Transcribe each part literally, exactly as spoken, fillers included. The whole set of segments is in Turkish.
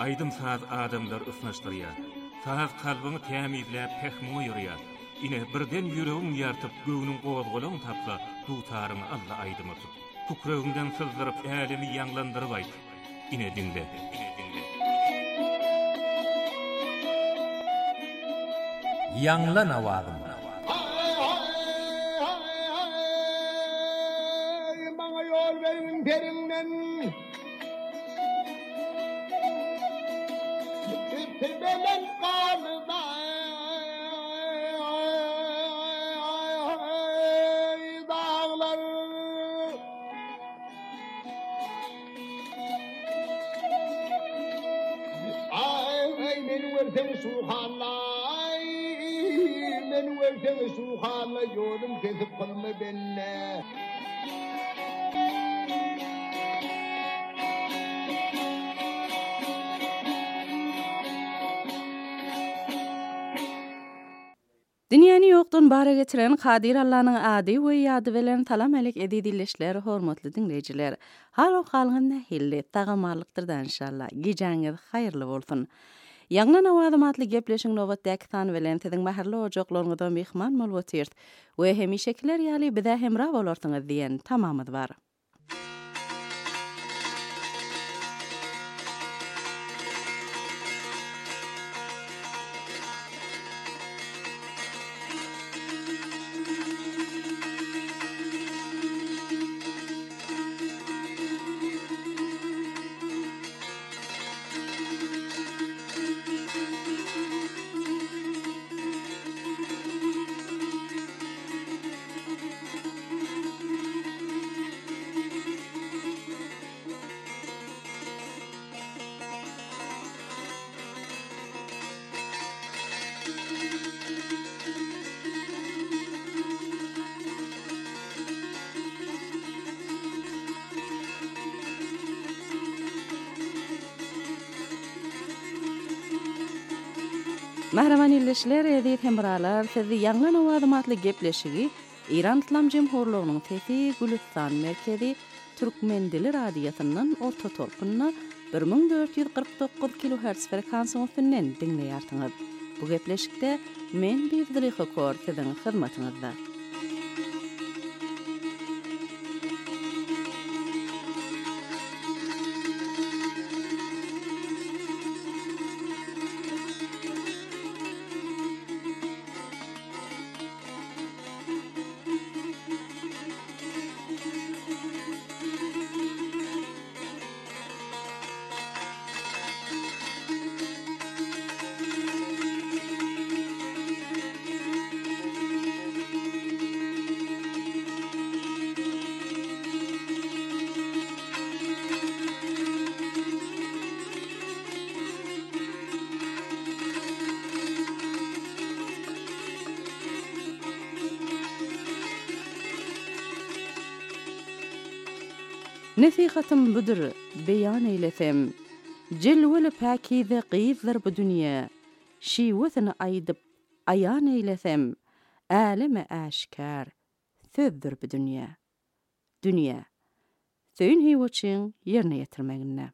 Aydın saz adamlar ısnaşdırýar. Saz kalbyny tämizläp pehme ýürýär. Ine birden ýüregiň ýartyp göwnüň gozgulaň tapsa, dutaryny Allah aýdymy tut. Kukrögiňden sızdyryp älimi ýanglandyryp aýt. Ine dinle. Ýanglan awagym. Maňa ýol berin perinden. Belen qalda. Dağlar. Ay meni versen suhanlay. Meni versen suhanlay ýolum kesip kılma benne. Dünýäni ýokdan bara getiren Kadir Allah'nyň ady we ýady bilen talam elek edilişler hormatly dinleýijiler. Halo halgyň nähilli tagamarlykdyrdan inşallah. Gijaňyz haýyrly bolsun. Ýanglan awazym atly gepleşiň nowatdaky tan bilen tiziň maherli ojaklaryňdan mehman bolýar we hemişekiler ýaly bize hemra bolarsyňyz diýen tamamyz bar. Mahraman illeşler edip hemralar sizi ýanglan awazym atly gepleşigi İran İslam Jemhurlugynyň Tefi Gülistan merkezi Türkmen dili radiosynyň orta tolkunyna bir ming dört ýüz kırk dokuz kilohertz frekansyň üstünden dinleýärsiňiz. Bu gepleşikde men Bizdiri Hokor siziň hyzmatyňyzda. Nesihatım budur, beyan eylesem. Cilveli pakize qiyizler bu dünya. Şiwetini aydıp ayan eylesem. Aleme aşkar, sözdür bu dünya. Dünya, söýün hiwoçyň ýerine ýetirmegine.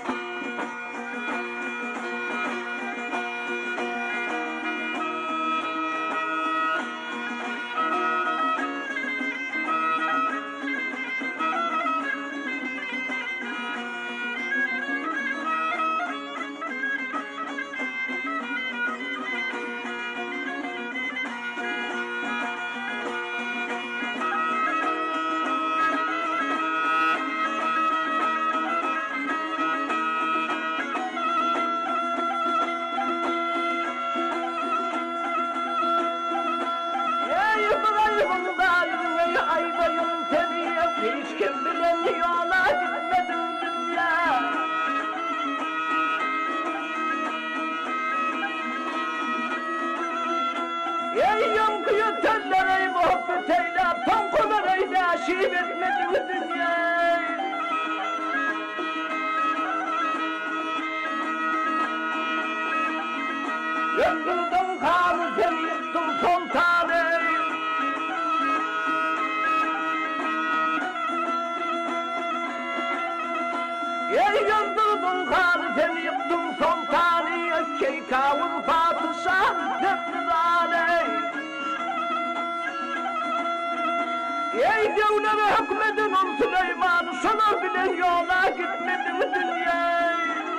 Yıldızın kanı seni yıktım sultanı. Ey yıldırdın kanı sen yıktın sultanı, Şeykavul Fatışah Zevzale. Ey devlere hükmedin ol Süleyman, şunu bile yola gitmedi bu dünya.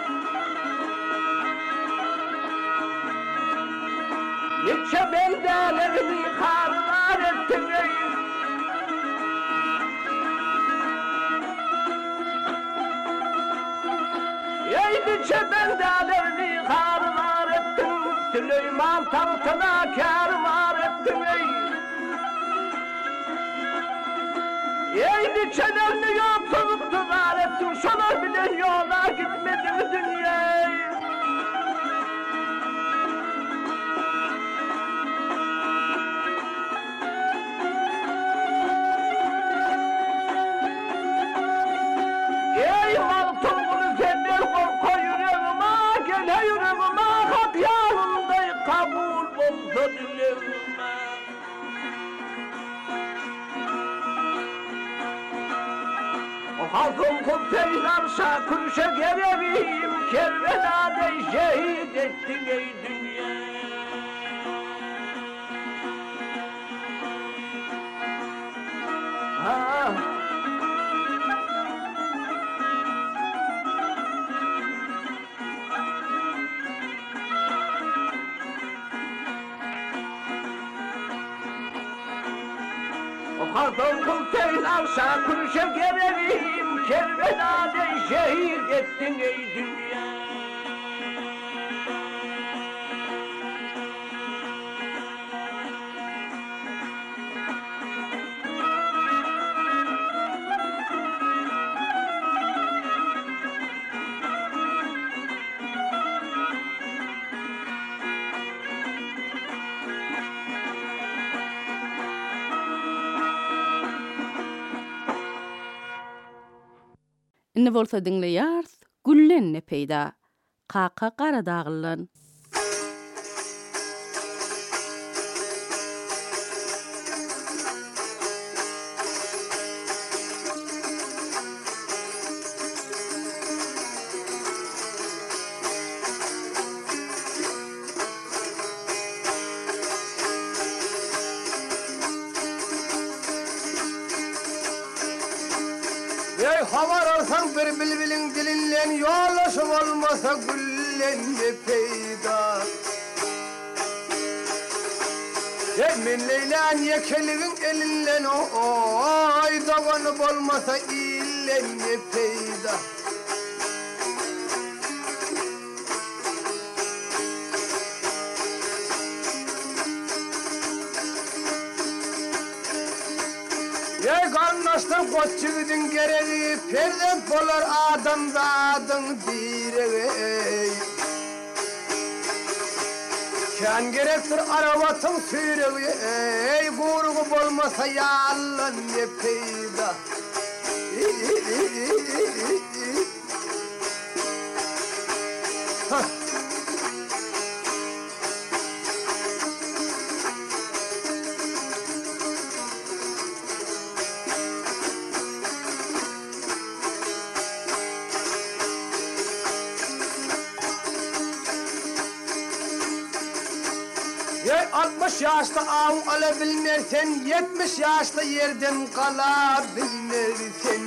Niçe beldelerini karlar ettin ey. Ey niçe beldelerini karlar ettin, Süleyman tahtına kârmar ettin ey. Ey niçelerini yoksulluk tuzar ettin, şunu bile yola gitmedi bu dünya. Ey mal tuğunu senden korku yüreğime, gel yüreğime, hak yanında kabul olsa dileğime. O halkın kumseyler şakırşa gelevim, Kerbela'da şehit ettin ey dünya. Ha. O halkın kumseyler şakırşa gelevim, Kerbela'da şehit ettin ey dünya. Inne bolsa dinleýärs, güllenne peýda. Kaka gara dagyllan. Ey havar alsan bir bilbilin dilinlen, yollaşıp olmasa güllenne peyda. Ey min leylan yekelivin elinlen, oy davanıp olmasa illenne peyda. Ey karnaştan koççuğudun gereği, perdek bolar adam zadın direği. Kan gerektir aravatın süreği, ey kuruğu bolmasa yallan ne peyda. Hah. Ey altmış yaşta ağın alabilmersen, yetmiş yaşta yerden kalabilmersen.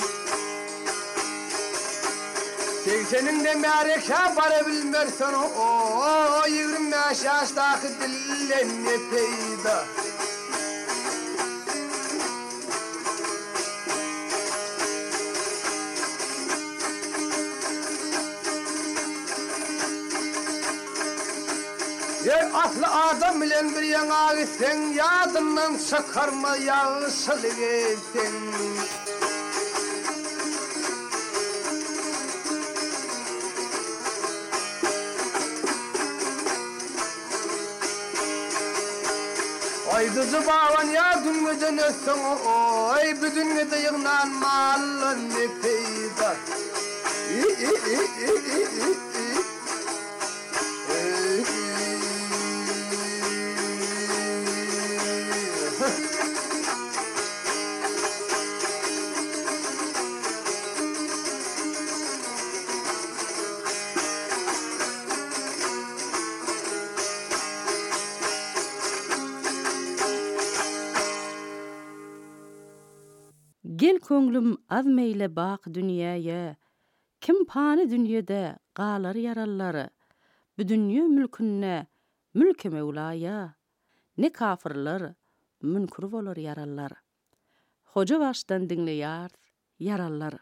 Seksenin de mereke varabilmersen, o yirmi beş yaştaki dillenne peyda. Ey aslı adam bilen bir yana gitsen, yadından çıkarma yağışıl gitsen. Oy kızı bağlan ya düngüden ötsen, oy bütün gıda yığınan malın ne peyda. Gel köňlüm az meýle bak dünýäye. Kim pany dünýede galar yarallary. Bu dünýä mülkünne mülk Mevlaya. Ne kafirler münkür bolar yarallar. Hoca başdan dinleýär yarallar.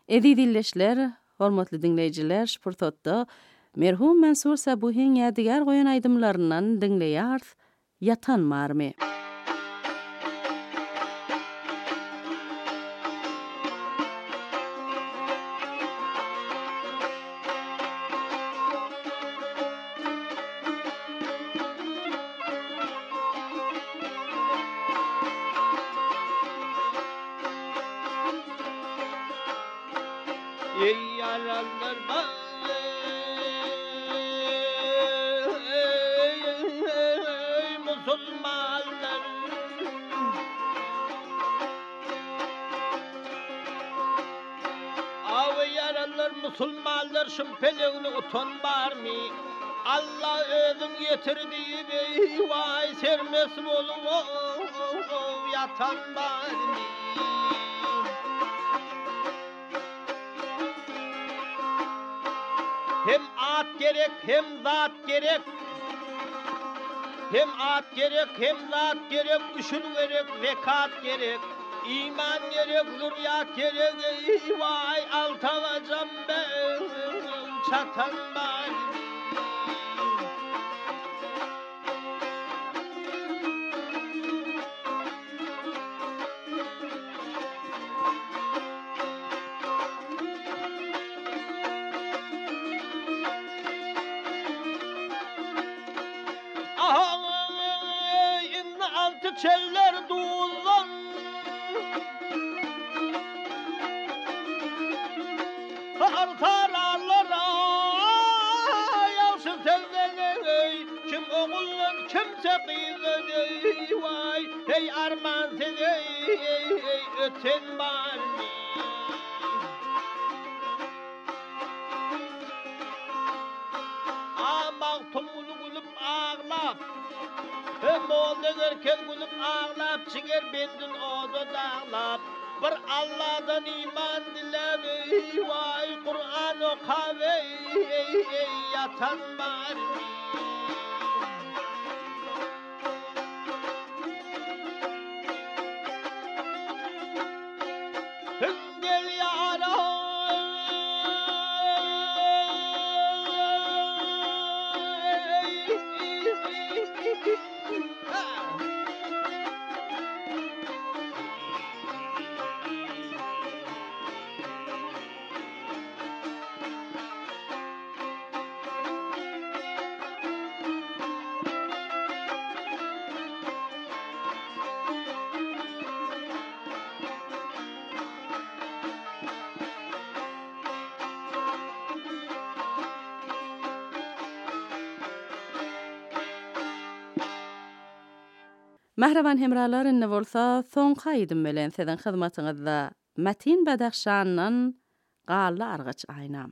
Edi dilleşler, hormatly dinleyijiler, şpurtotda merhum Mansur Sabuhin ýadygar goýan aýdymlaryndan dinleýär, Yatan marmy. Ey yaralar ey musulmanlar, av yaralar musulmanlar, şun peleğini utanbarmy? Allah özüň getirdiği bey vay sermes bolup yatan barmy? Hem at gerek, hem zat gerek. Hem at gerek, hem zat gerek. Üşün gerek, zekat gerek. İman gerek, zurriyat gerek. Ey vay altavacam ben çatan bari. Çeller duzdan artarlarlara yalçın tevdene kim oğullar kimse kıydı vay hey arman seni öten var mı? Amak tomulu gülüp ağlap hem oğullar kel gülüp ağlap çiğer bendin oda dağlap bir Allah'dan iman dilep vay Kur'an okab yatan var mı? Gel yara Mahravan hemralar inne bolsa soňky aýdym bilen sizin hyzmatyňyzda Matin Badaxşanyň Galy argaç aýnam.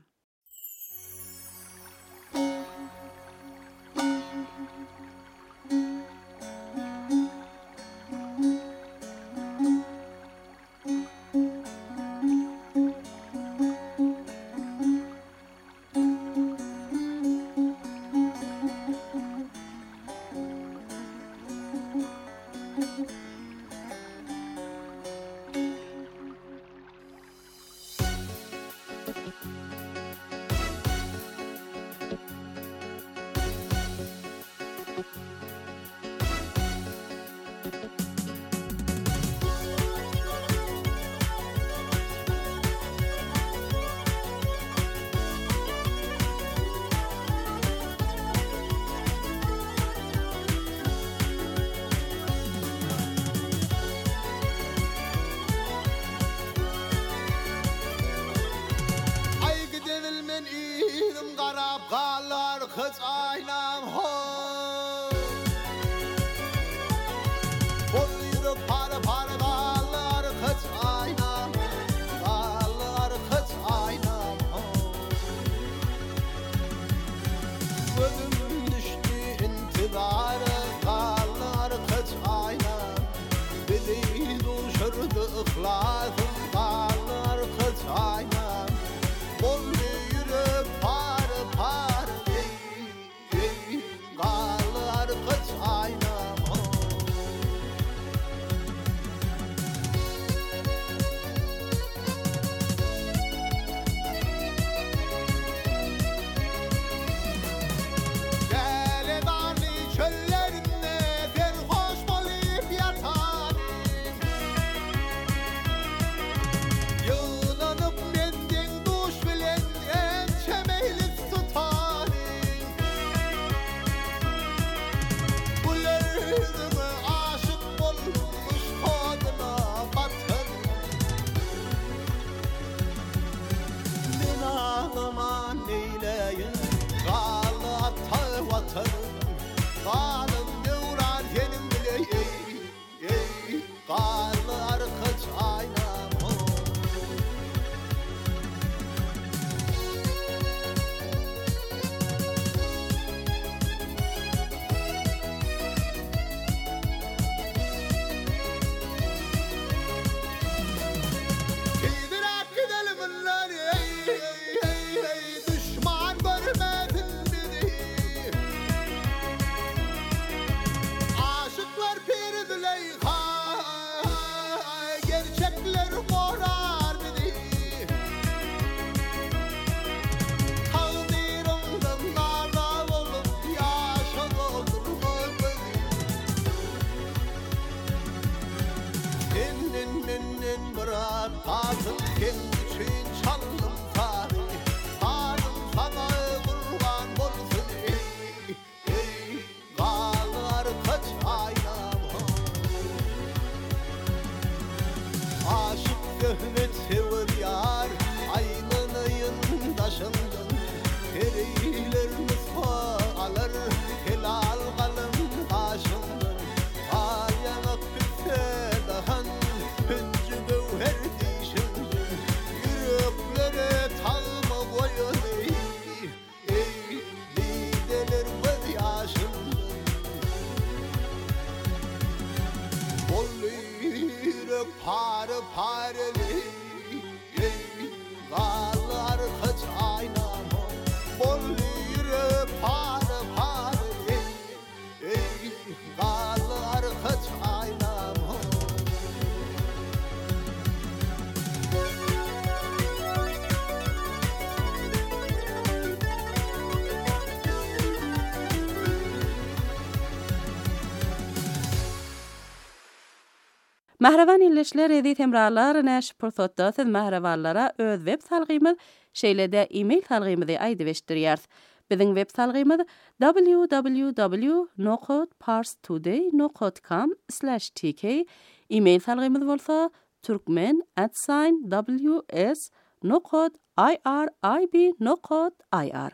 Atıl kendişin çaldım tarih Tanım sana kurban bolsun ey Ey Galar kaç aynam Aşık zöhmet sevir yar Aynanayın taşındın Pereyler mısfa alır Helal kalım taşındın Al yanak küpte dahan Hüncü gövher dişindin Yüreklere talma koyun ey Ey lideler göz yaşındın Bol yürek pare pareli Ey Galar kaç aynam Bol yürek pare pareli Ey Galar kaç aynam Mahravan illeşler edi temralar näş pursatda siz mahravanlara öz web salgymyz şeýlede e-mail salgymyzy aýdyp eşdirýär. Biziň web salgymyz w w w nokta parstoday nokta com slash t k. E-mail salgymyz bolsa turkmen at w s nokta i r i b nokta i r.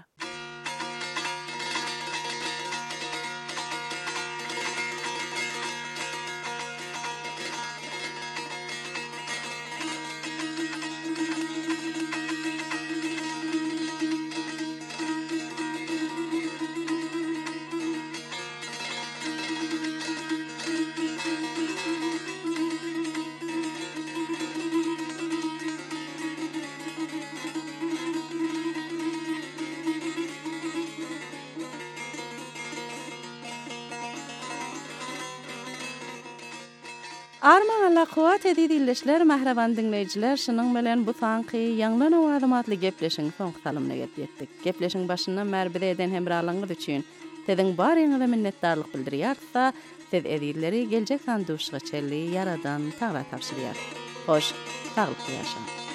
Arman Allah kuwat edi dilleşler mahravan dinleyijiler şunyň bilen bu sanky ýanglan owazymatly gepleşiň soňsalymyna geldik. Gepleşiň başyndan märbide eden hemrahlaryňyz üçin teziň baryňyza minnetdarlyk bildirýärsa, siz edilleri geljek sanduşga çelli yaradan taýra tapşyrýar. Hoş, saglyk ýaşaň.